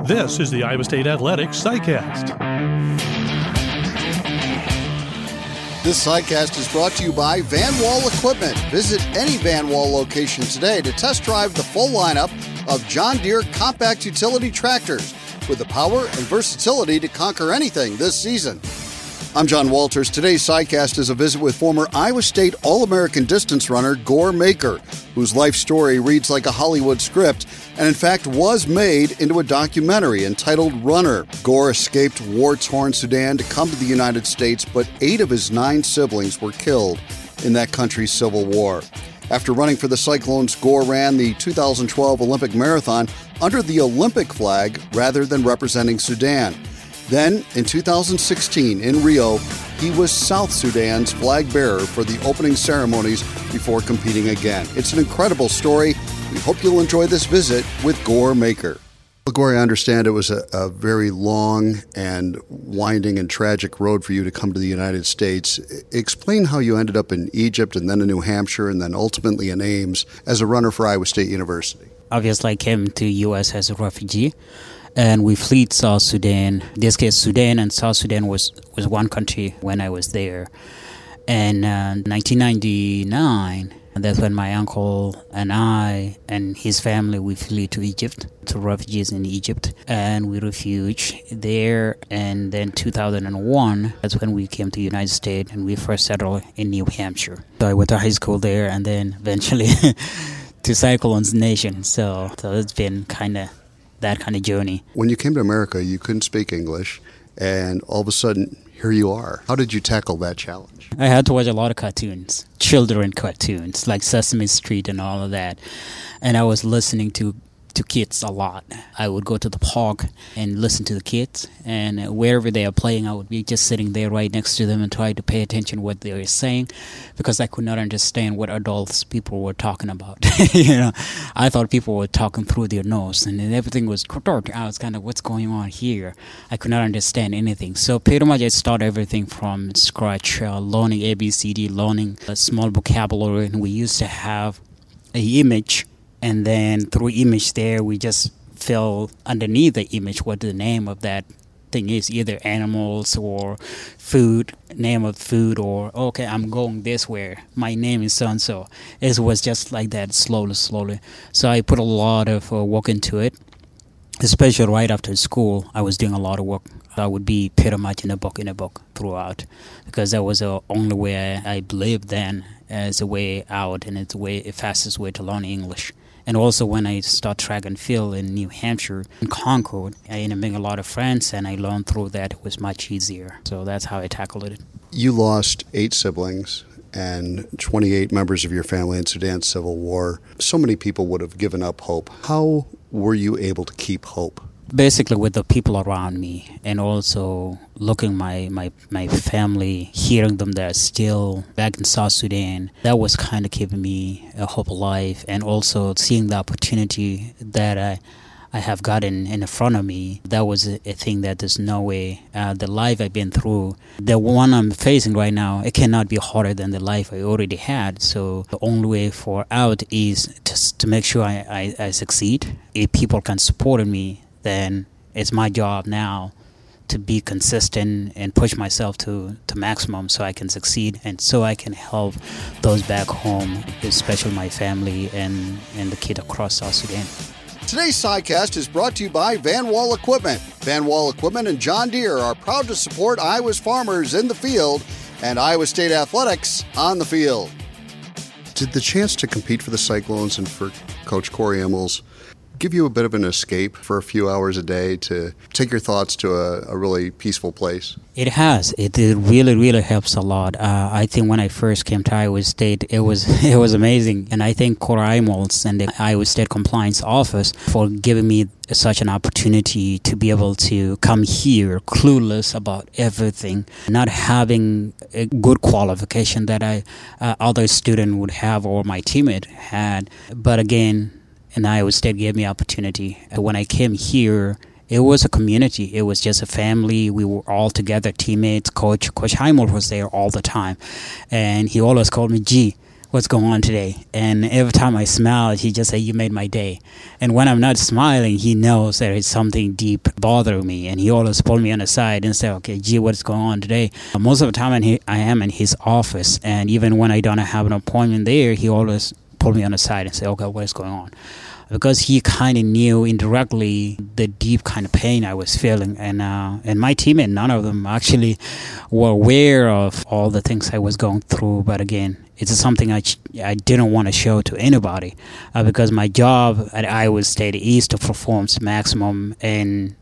This is the Iowa State Athletics SciCast. This SciCast is brought to you by Van Wall Equipment. Visit any Van Wall location today to test drive the full lineup of John Deere compact utility tractors with the power and versatility to conquer anything this season. I'm John Walters. Today's SciCast is a visit with former Iowa State All-American distance runner Gore Maker, whose life story reads like a Hollywood script and in fact was made into a documentary entitled Runner. Gore escaped war-torn Sudan to come to the United States, but 8 of his 9 siblings were killed in that country's civil war. After running for the Cyclones, Gore ran the 2012 Olympic Marathon under the Olympic flag rather than representing Sudan. Then, in 2016, in Rio, he was South Sudan's flag bearer for the opening ceremonies before competing again. It's an incredible story. We hope you'll enjoy this visit with Gore Maker. Well, Gore, I understand it was a very long and winding and tragic road for you to come to the United States. Explain how you ended up in Egypt and then in New Hampshire and then ultimately in Ames as a runner for Iowa State University. Obviously, I came to U.S. as a refugee. And we fled South Sudan. In this case, Sudan and South Sudan was one country when I was there. And 1999, that's when my uncle and I and his family, we fled to Egypt, to refugees in Egypt. And we refuged there. And then 2001, that's when we came to the United States and we first settled in New Hampshire. So I went to high school there and then eventually to Cyclones Nation. So it's been that kind of journey. When you came to America, you couldn't speak English, and all of a sudden, here you are. How did you tackle that challenge? I had to watch a lot of cartoons, children cartoons, like Sesame Street and all of that. And I was listening to kids a lot. I would go to the park and listen to the kids, and wherever they are playing, I would be just sitting there right next to them and try to pay attention to what they were saying, because I could not understand what people were talking about. I thought people were talking through their nose, and everything was, I was kind of, what's going on here? I could not understand anything. So pretty much I started everything from scratch, learning ABCD, learning a small vocabulary, and we used to have an image. And then through image there, we just fill underneath the image what the name of that thing is, either animals or food, name of food, or, okay, I'm going this way. My name is so-and-so. It was just like that, slowly. So I put a lot of work into it, especially right after school. I was doing a lot of work. I would be pretty much in a book throughout, because that was the only way I believed then as a way out, and it's the fastest way to learn English. And also when I start track and field in New Hampshire, in Concord, I ended up making a lot of friends, and I learned through that it was much easier. So that's how I tackled it. You lost 8 siblings and 28 members of your family in Sudan's civil war. So many people would have given up hope. How were you able to keep hope? Basically with the people around me, and also looking my family, hearing them that are still back in South Sudan. That was kind of keeping me a hope alive, and also seeing the opportunity that I have gotten in front of me. That was a thing that there's no way. The life I've been through, the one I'm facing right now, it cannot be harder than the life I already had. So the only way for out is just to make sure I succeed. If people can support me, then it's my job now to be consistent and push myself to maximum so I can succeed and so I can help those back home, especially my family and the kid across South Sudan. Today's SciCast is brought to you by Van Wall Equipment. Van Wall Equipment and John Deere are proud to support Iowa's farmers in the field and Iowa State athletics on the field. Did the chance to compete for the Cyclones and for Coach Corey Immels give you a bit of an escape for a few hours a day to take your thoughts to a really peaceful place? It has. It really helps a lot. I think when I first came to Iowa State, it was amazing. And I thank Corey Immels and the Iowa State Compliance Office for giving me such an opportunity to be able to come here clueless about everything, not having a good qualification that other student would have or my teammate had. But again, and Iowa State gave me opportunity. When I came here, it was a community. It was just a family. We were all together, teammates. Coach Heimel was there all the time. And he always called me G, what's going on today? And every time I smile, he just say, you made my day. And when I'm not smiling, he knows there is something deep bothering me. And he always pull me on the side and say, okay, gee, what's going on today? Most of the time I am in his office. And even when I don't have an appointment there, he always pull me on the side and say, okay, what is going on? Because he kind of knew indirectly the deep kind of pain I was feeling. And my teammate, none of them actually were aware of all the things I was going through. But again, it's something I didn't want to show to anybody because my job at Iowa State is to perform maximum and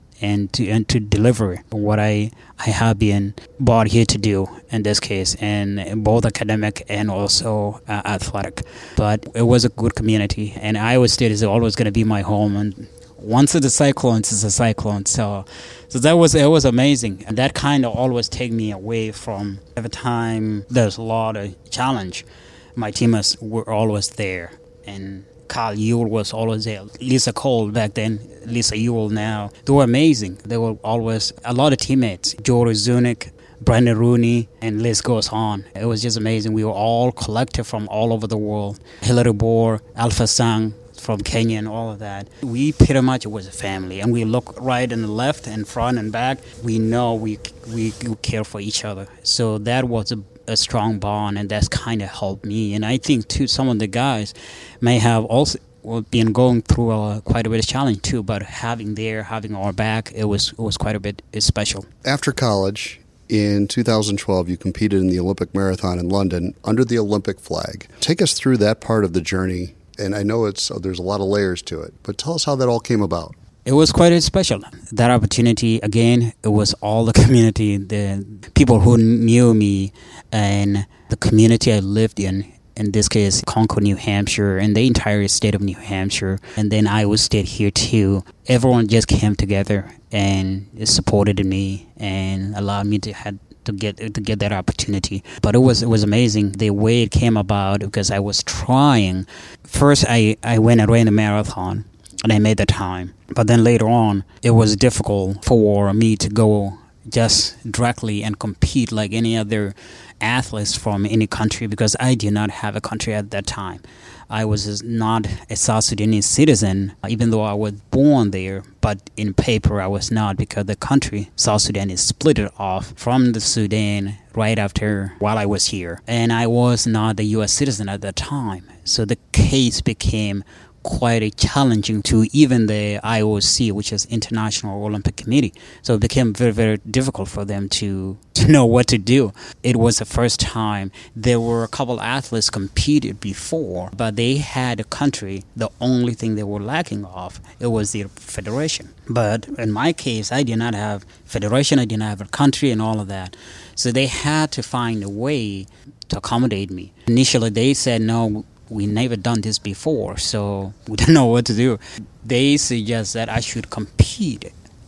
to deliver what I have been brought here to do in this case, and both academic and also athletic. But it was a good community, and Iowa State is always going to be my home. And once it's a Cyclones, it's a Cyclone. So it was amazing, and that kind of always take me away from every time there's a lot of challenge. My teammates were always there, and Kyle Ewell was always there. Lisa Cole back then, Lisa Ewell now. They were amazing. They were always a lot of teammates. Jory Zunick, Brandon Rooney, and list goes on. It was just amazing. We were all collective from all over the world. Hillary Bohr, Alpha Sang from Kenya and all of that. We pretty much was a family, and we look right and left and front and back. We know we care for each other. So that was a strong bond, and that's kind of helped me. And I think too, some of the guys may have also been going through quite a bit of challenge too, but having our back, it was quite a bit special. After college, in 2012, you competed in the Olympic Marathon in London under the Olympic flag. Take us through that part of the journey. And I know there's a lot of layers to it, but tell us how that all came about. It was quite special. That opportunity, again, it was all the community, the people who knew me and the community I lived in this case, Concord, New Hampshire, and the entire state of New Hampshire. And then Iowa State here too. Everyone just came together and supported me and allowed me to get that opportunity. But it was amazing the way it came about, because I was trying. First, I went and ran a marathon, and I made the time. But then later on, it was difficult for me to go just directly and compete like any other athletes from any country, because I did not have a country at that time. I was not a South Sudanese citizen, even though I was born there, but in paper I was not, because the country, South Sudan, is split off from the Sudan right after while I was here. And I was not a U.S. citizen at that time. So the case became quite a challenging to even the IOC, which is International Olympic Committee. So it became very, very difficult for them to know what to do. It was the first time. There were a couple athletes competed before, but they had a country. The only thing they were lacking of, it was the federation. But in my case, I did not have federation, I did not have a country and all of that. So they had to find a way to accommodate me. Initially, they said, no, we never done this before, so we don't know what to do. They suggest that I should compete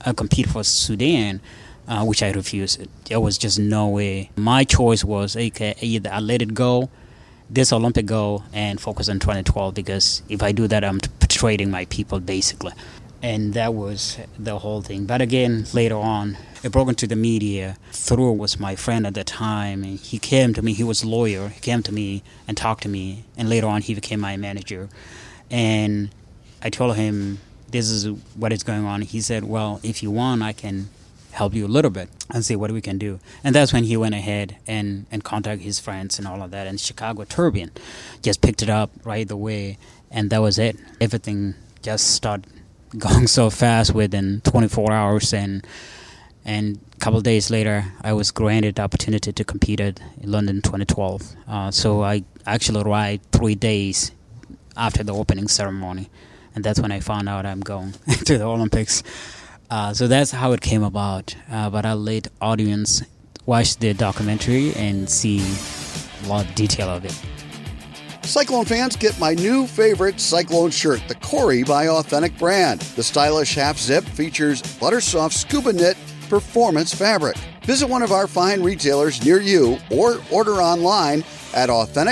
for Sudan, which I refused. There was just no way. My choice was, okay, either I let it go, this Olympic go, and focus on 2012, because if I do that, I'm betraying my people, basically. And that was the whole thing. But again, later on, it broke into the media. Thoreau was my friend at the time, and he came to me. He was a lawyer. He came to me and talked to me, and later on, he became my manager. And I told him, this is what is going on. He said, well, if you want, I can help you a little bit and see what we can do. And that's when he went ahead and contacted his friends and all of that. And Chicago Tribune just picked it up right away, and that was it. Everything just started going so fast within 24 hours, and a couple of days later, I was granted the opportunity to compete in London 2012. So I actually arrived 3 days after the opening ceremony, and that's when I found out I'm going to the Olympics. So that's how it came about. But I'll let audience watch the documentary and see a lot of detail of it. Cyclone fans, get my new favorite Cyclone shirt, the Corey by Authentic Brand. The stylish half zip features buttersoft scuba knit performance fabric. Visit one of our fine retailers near you or order online at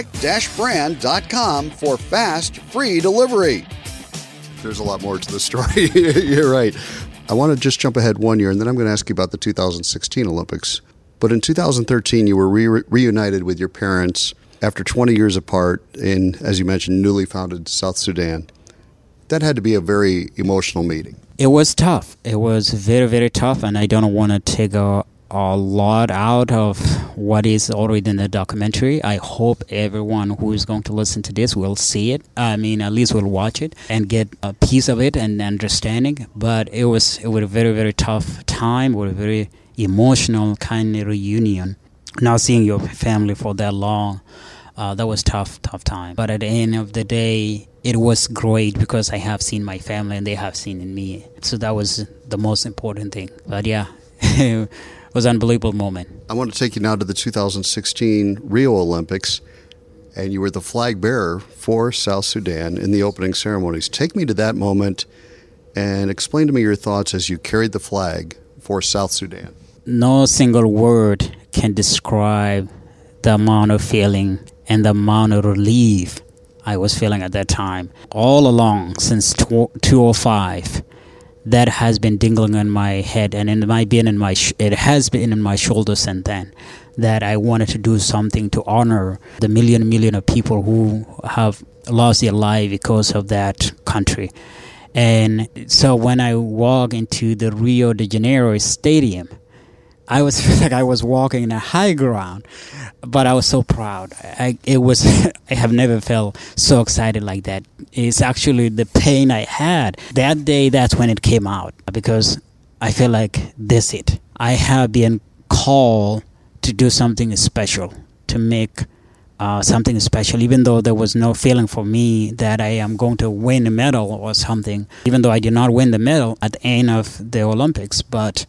authentic-brand.com for fast, free delivery. There's a lot more to the story. You're right. I want to just jump ahead 1 year, and then I'm going to ask you about the 2016 Olympics. But in 2013, you were reunited with your parents after 20 years apart in, as you mentioned, newly founded South Sudan. That had to be a very emotional meeting. It was tough. It was very, very tough, and I don't want to take a lot out of what is already in the documentary. I hope everyone who is going to listen to this will see it. I mean, at least will watch it and get a piece of it and understanding. But it was a very, very tough time, with a very emotional kind of reunion. Not seeing your family for that long, that was tough time. But at the end of the day, it was great because I have seen my family and they have seen in me. So that was the most important thing. But yeah, it was an unbelievable moment. I want to take you now to the 2016 Rio Olympics, and you were the flag bearer for South Sudan in the opening ceremonies. Take me to that moment and explain to me your thoughts as you carried the flag for South Sudan. No single word can describe the amount of feeling and the amount of relief I was feeling at that time. All along, since 2005, that has been dingling in my head, and it has been in my shoulders since then, that I wanted to do something to honor the million of people who have lost their life because of that country. And so when I walk into the Rio de Janeiro stadium, I was like I was walking in a high ground, but I was so proud. I have never felt so excited like that. It's actually the pain I had that day. That's when it came out, because I feel like this it. I have been called to do something special, to make something special, even though there was no feeling for me that I am going to win a medal or something, even though I did not win the medal at the end of the Olympics. But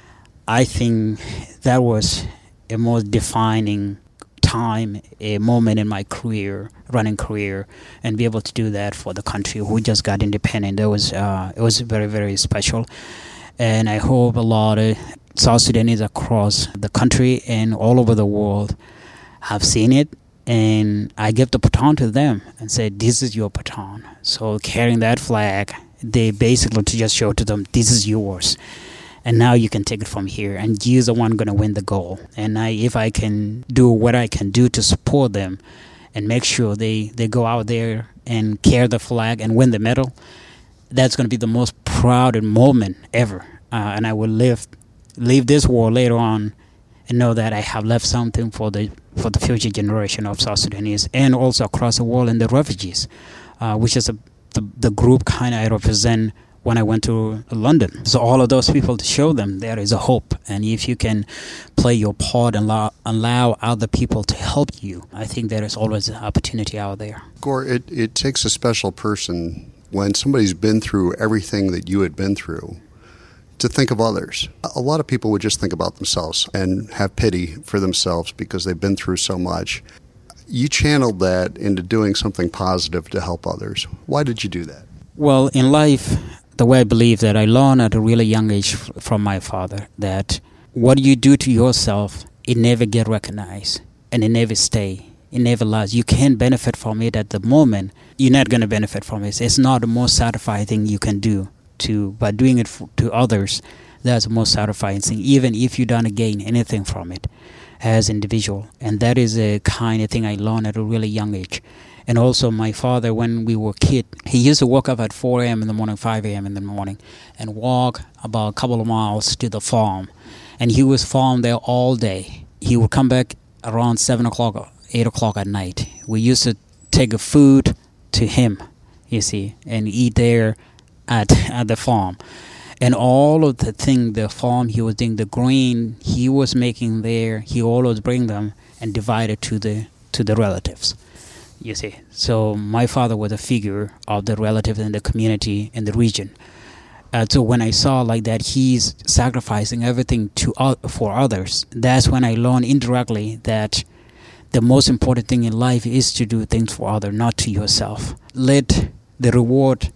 I think that was a most defining time, a moment in my career, running career, and be able to do that for the country who just got independent. It was very, very special. And I hope a lot of South Sudanese across the country and all over the world have seen it. And I give the baton to them and say, this is your baton. So carrying that flag, they basically to just show to them, this is yours. And now you can take it from here, and you're the one going to win the goal. And if I can do what I can do to support them and make sure they go out there and carry the flag and win the medal, that's going to be the most proud moment ever. And I will leave this world later on and know that I have left something for the future generation of South Sudanese, and also across the world, and the refugees, which is the group kind of I represent when I went to London. So all of those people, to show them there is a hope. And if you can play your part and allow other people to help you, I think there is always an opportunity out there. Gor, it takes a special person when somebody's been through everything that you had been through to think of others. A lot of people would just think about themselves and have pity for themselves because they've been through so much. You channeled that into doing something positive to help others. Why did you do that? Well, in life, the way I believe that I learned at a really young age from my father, that what you do to yourself, it never get recognized, and it never stay. It never lasts. You can't benefit from it at the moment. You're not going to benefit from it. It's not the most satisfying thing you can do. By doing it to others, that's the most satisfying thing, even if you don't gain anything from it as individual. And that is a kind of thing I learned at a really young age. And also my father, when we were kids, he used to wake up at 4 a.m. in the morning, 5 a.m. in the morning, and walk about a couple of miles to the farm. And he was farm there all day. He would come back around 7 o'clock or 8 o'clock at night. We used to take food to him, you see, and eat there at the farm. And all of the thing, the farm he was doing, the grain he was making there, he always bring them and divide it to the relatives. You see, so my father was a figure of the relatives in the community, in the region. So when I saw like that, he's sacrificing everything for others. That's when I learned indirectly that the most important thing in life is to do things for others, not to yourself. Let the reward,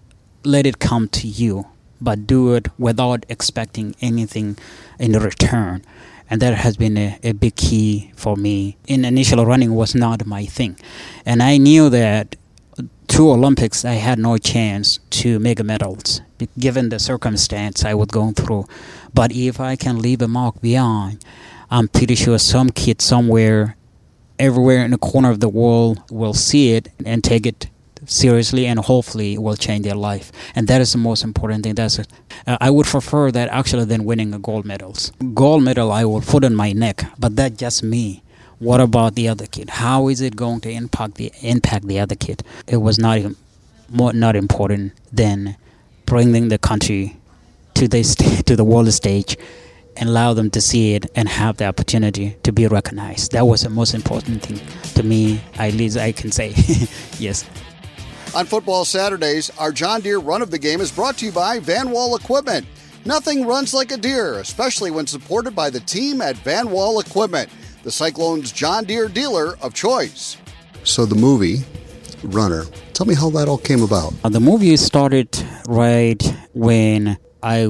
let it come to you, but do it without expecting anything in return. And that has been a big key for me. In initial running was not my thing. And I knew that through Olympics, I had no chance to make medals, given the circumstance I was going through. But if I can leave a mark behind, I'm pretty sure some kid somewhere everywhere in the corner of the world will see it and take it seriously, and hopefully it will change their life. And that is the most important thing. I would prefer that actually than winning a gold medals. Gold medal I will put on my neck, but that's just me. What about the other kid? How is it going to impact the other kid? It was not important than bringing the country to the world stage and allow them to see it and have the opportunity to be recognized. That was the most important thing to me, at least I can say. Yes. On Football Saturdays, our John Deere Run of the Game is brought to you by Van Wall Equipment. Nothing runs like a Deere, especially when supported by the team at Van Wall Equipment, the Cyclone's John Deere dealer of choice. So the movie, Runner, tell me how that all came about. The movie started right when I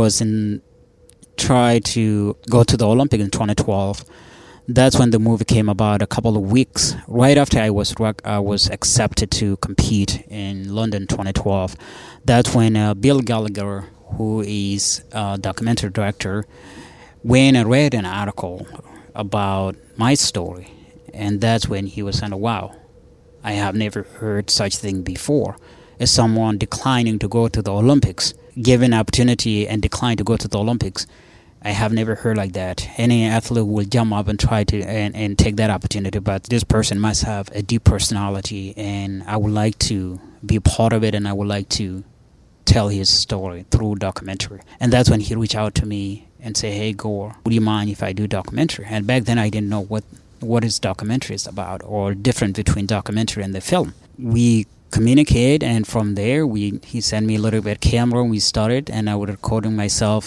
tried to go to the Olympic in 2012. That's when the movie came about. A couple of weeks right after I was accepted to compete in London 2012. That's when Bill Gallagher, who is a documentary director, went and read an article about my story, and that's when he was saying, "Wow, I have never heard such thing before." As someone declining to go to the Olympics, given opportunity and decline to go to the Olympics, I have never heard like that. Any athlete will jump up and try to and take that opportunity, but this person must have a deep personality, and I would like to be part of it, and I would like to tell his story through documentary. And that's when he reached out to me and said, "Hey, Gore, would you mind if I do documentary?" And back then I didn't know what is documentary is about, or different between documentary and the film. We communicate, and from there he sent me a little bit camera, and we started, and I was recording myself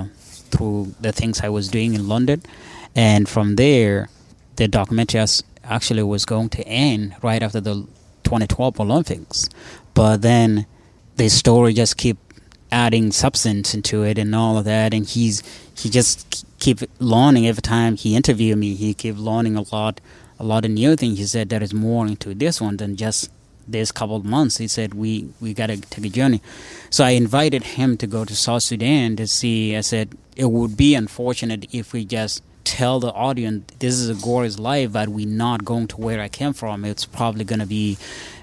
through the things I was doing in London. And from there, the documentary actually was going to end right after the 2012 Olympics. But then the story just kept adding substance into it and all of that. And he just keep learning every time he interviewed me. He kept learning a lot of new things. He said there is more into this one than just this couple of months. He said we got to take a journey. So I invited him to go to South Sudan to see. I said it would be unfortunate if we just tell the audience this is a Gore's life, but we're not going to where I came from. It's probably going to be,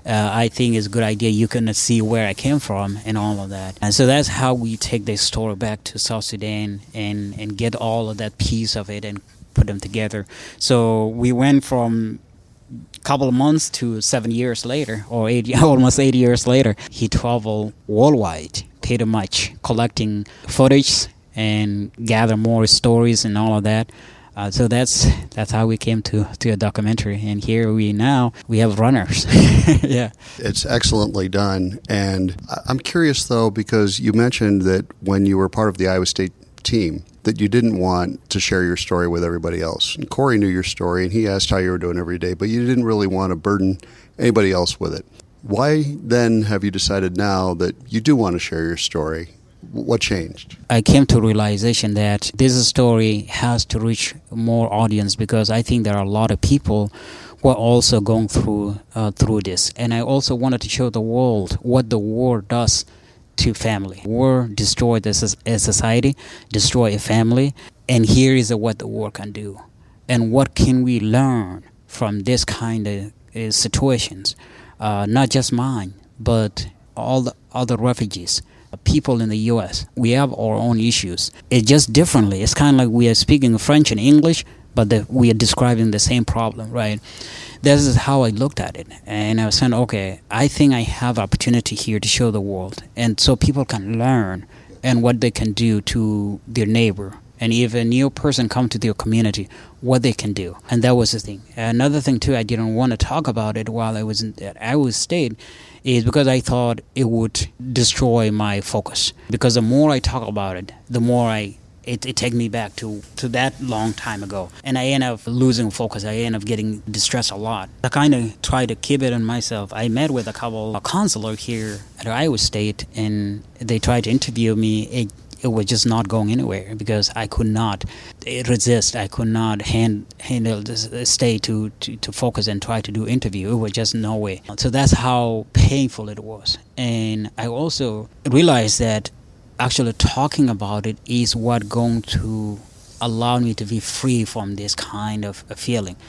I think it's a good idea. You can see where I came from and all of that. And so that's how we take this story back to South Sudan and get all of that piece of it and put them together. So we went from couple of months to 7 years later, or almost 8 years later. He traveled worldwide, pretty much collecting footage and gather more stories and all of that. So that's how we came to a documentary, and here we have runners. Yeah, it's excellently done. And I'm curious though, because you mentioned that when you were part of the Iowa State team, that you didn't want to share your story with everybody else. And Corey knew your story, and he asked how you were doing every day, but you didn't really want to burden anybody else with it. Why then have you decided now that you do want to share your story? What changed? I came to realization that this story has to reach more audience, because I think there are a lot of people who are also going through this. And I also wanted to show the world what the war does to family. War destroyed a society, destroy a family, and here is what the war can do. And what can we learn from this kind of situations? Not just mine, but all the other refugees, people in the U.S. We have our own issues. It's just differently. It's kind of like we are speaking French and English, but we are describing the same problem, right? This is how I looked at it. And I was saying, okay, I think I have opportunity here to show the world. And so people can learn and what they can do to their neighbor. And if a new person comes to their community, what they can do. And that was the thing. Another thing, too, I didn't want to talk about it while I was at Iowa State, is because I thought it would destroy my focus. Because the more I talk about it, the more it take me back to that long time ago. And I end up losing focus. I end up getting distressed a lot. I kind of try to keep it in myself. I met with a couple of counselors here at Iowa State, and they tried to interview me. It was just not going anywhere because I could not resist. I could not handle stay to focus and try to do interview. It was just no way. So that's how painful it was. And I also realized that actually talking about it is what going to allow me to be free from this kind of feeling.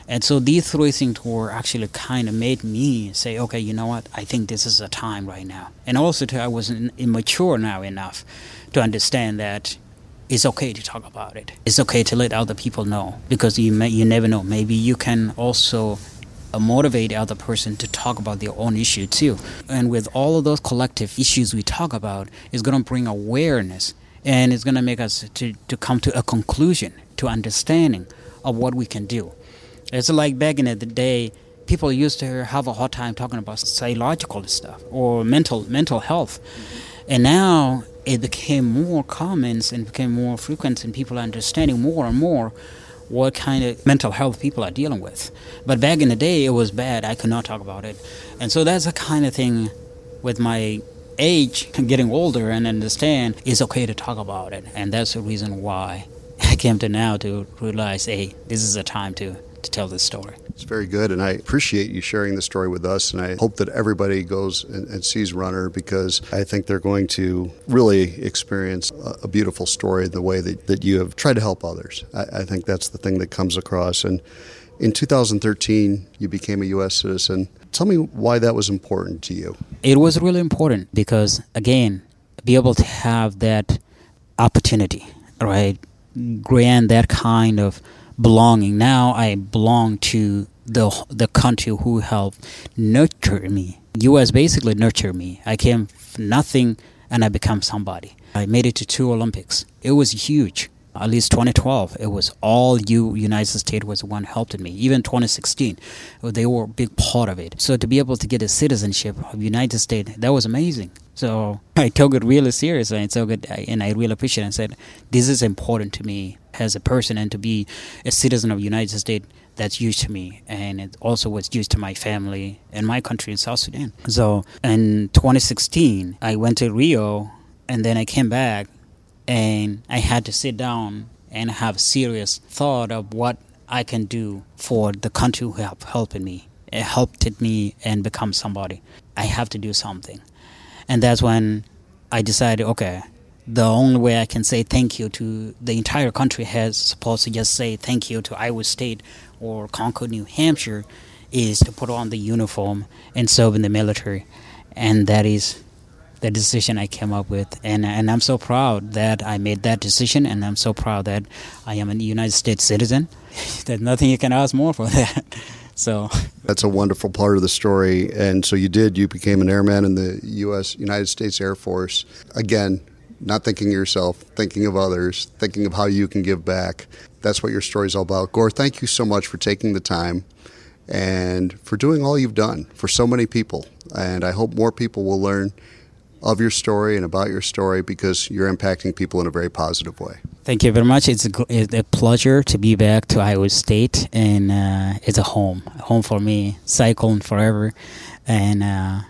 And so these three things were actually kind of made me say, okay, you know what? I think this is the time right now. And also, I was immature now enough to understand that it's okay to talk about it. It's okay to let other people know, because you never know. Maybe you can also motivate the other person to talk about their own issue too. And with all of those collective issues we talk about, it's going to bring awareness, and it's going to make us to come to a conclusion, to understanding of what we can do. It's like back in the day, people used to have a hard time talking about psychological stuff or mental health. And now it became more common and became more frequent, and people are understanding more and more what kind of mental health people are dealing with. But back in the day, it was bad. I could not talk about it. And so that's the kind of thing with my age, getting older, and understand it's okay to talk about it. And that's the reason why I came to now to realize, hey, this is a time to tell this story. It's very good, and I appreciate you sharing the story with us, and I hope that everybody goes and sees Runner, because I think they're going to really experience a beautiful story the way that you have tried to help others. I think that's the thing that comes across. And in 2013, you became a U.S. citizen. Tell me why that was important to you. It was really important because, again, be able to have that opportunity, right? Grant that kind of belonging. Now I belong to the country who helped nurture me. U.S. basically nurtured me. I came from nothing and I become somebody. I made it to 2 Olympics. It was huge. At least 2012, it was all United States was the one helping me. Even 2016, they were a big part of it. So to be able to get a citizenship of United States, that was amazing. So I took it really seriously and I really appreciate it and said, this is important to me as a person, and to be a citizen of the United States, that's huge to me. And it also was huge to my family and my country in South Sudan. So in 2016, I went to Rio, and then I came back, and I had to sit down and have serious thought of what I can do for the country who have helped me and become somebody. I have to do something. And that's when I decided, okay, the only way I can say thank you to the entire country has supposed to just say thank you to Iowa State or Concord, New Hampshire, is to put on the uniform and serve in the military. And that is the decision I came up with. And I'm so proud that I made that decision, and I'm so proud that I am a United States citizen. There's nothing you can ask more for that. So that's a wonderful part of the story. And so you became an airman in the United States Air Force. Again, not thinking of yourself, thinking of others, thinking of how you can give back. That's what your story is all about. Gor, thank you so much for taking the time and for doing all you've done for so many people. And I hope more people will learn of your story and about your story, because you're impacting people in a very positive way. Thank you very much. It's a pleasure to be back to Iowa State, and it's a home for me, cycling forever. And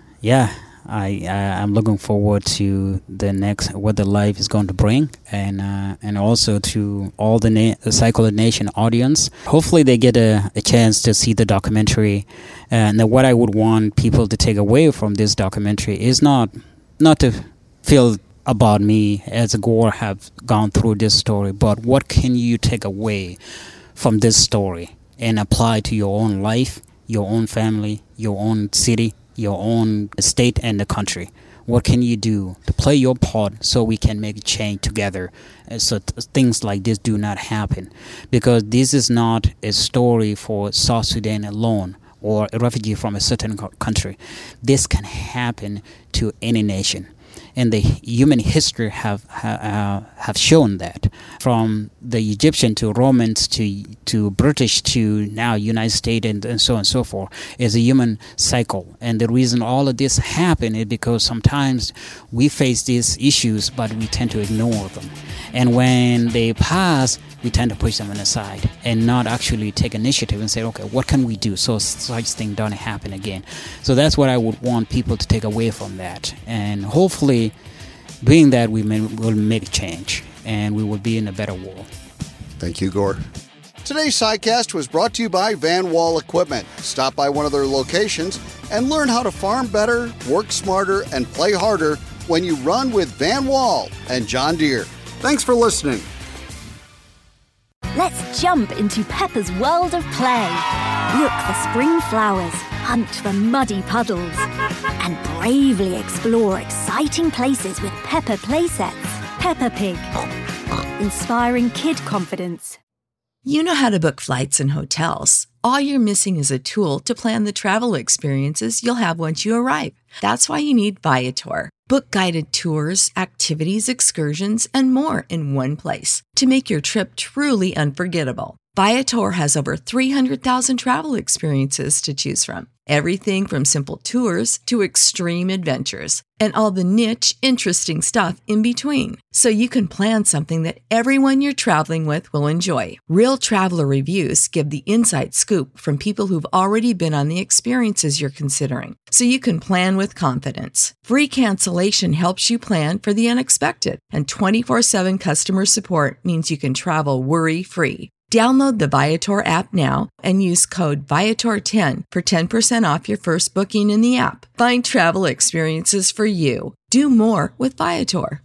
I'm looking forward to the next, what the life is going to bring, and also to all the Cycle Nation audience. Hopefully they get a chance to see the documentary. And what I would want people to take away from this documentary is not to feel about me as a Gor have gone through this story, but what can you take away from this story and apply to your own life, your own family, your own city, your own state and the country? What can you do to play your part so we can make a change together, so things like this do not happen? Because this is not a story for South Sudan alone or a refugee from a certain country. This can happen to any nation. And the human history have shown that, from the Egyptian to Romans to British to now United States and so on and so forth, is a human cycle. And the reason all of this happen is because sometimes we face these issues, but we tend to ignore them. And when they pass, we tend to push them aside and not actually take initiative and say, okay, what can we do so such thing don't happen again? So that's what I would want people to take away from that. And hopefully, doing that, will make a change, and we will be in a better world. Thank you, Gor. Today's SciCast was brought to you by Van Wall Equipment. Stop by one of their locations and learn how to farm better, work smarter, and play harder when you run with Van Wall and John Deere. Thanks for listening. Let's jump into Peppa's world of play. Look for spring flowers, hunt for muddy puddles, and bravely explore exciting places with Peppa playsets. Peppa Pig. Inspiring kid confidence. You know how to book flights and hotels. All you're missing is a tool to plan the travel experiences you'll have once you arrive. That's why you need Viator. Book guided tours, activities, excursions, and more in one place to make your trip truly unforgettable. Viator has over 300,000 travel experiences to choose from. Everything from simple tours to extreme adventures and all the niche, interesting stuff in between. So you can plan something that everyone you're traveling with will enjoy. Real traveler reviews give the inside scoop from people who've already been on the experiences you're considering. So you can plan with confidence. Free cancellation helps you plan for the unexpected. And 24/7 customer support means you can travel worry-free. Download the Viator app now and use code Viator10 for 10% off your first booking in the app. Find travel experiences for you. Do more with Viator.